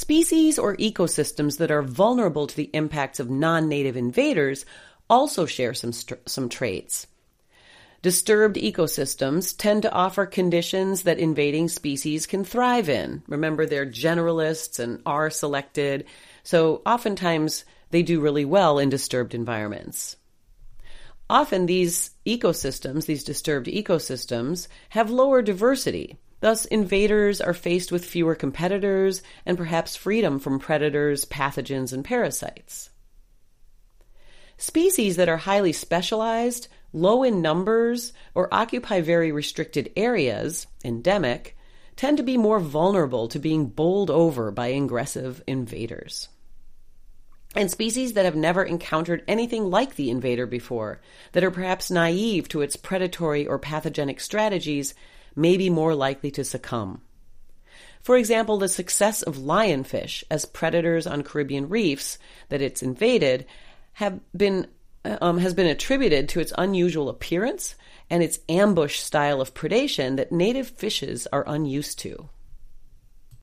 Species or ecosystems that are vulnerable to the impacts of non-native invaders also share some traits. Disturbed ecosystems tend to offer conditions that invading species can thrive in. Remember, they're generalists and are selected, so oftentimes they do really well in disturbed environments. Often these ecosystems, these disturbed ecosystems, have lower diversity. Thus, invaders are faced with fewer competitors and perhaps freedom from predators, pathogens, and parasites. Species that are highly specialized, low in numbers, or occupy very restricted areas, endemic, tend to be more vulnerable to being bowled over by aggressive invaders. And species that have never encountered anything like the invader before, that are perhaps naive to its predatory or pathogenic strategies, may be more likely to succumb. For example, the success of lionfish as predators on Caribbean reefs that it's invaded has been attributed to its unusual appearance and its ambush style of predation that native fishes are unused to.